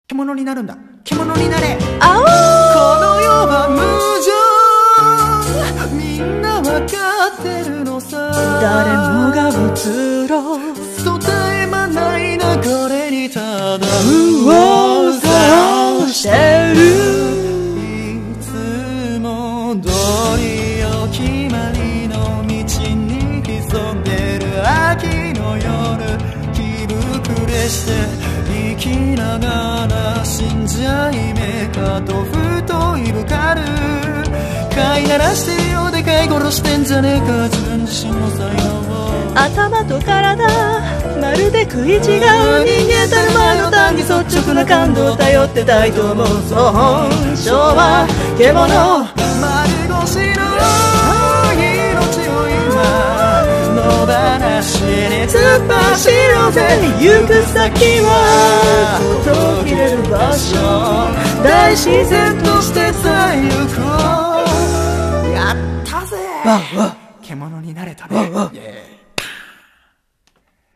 獣になるんだ。獣になれ。 あおー、 この世は無常、みんなわかってるのさ。 誰もが移ろう、 答え間ない流れにただ右往左往してる。 いつも通りお決まりの道に潜んでる秋の夜、気膨れして生きながら死んじゃいめかと太いぶかる。飼いならしてるようで飼い殺してんじゃねえか、自分自身の才能を。 頭と体まるで食い違う、人間たる前の単に率直な感動を頼ってたいと思う。そう本性は獣、 丸腰の命を今野放しに突っ走ろうぜ。 行く先はこと切れる場所、 大自然としてさえ行こう。やったぜ。 わっわっ、 獣になれたね。 わっわっ。 イエーイ。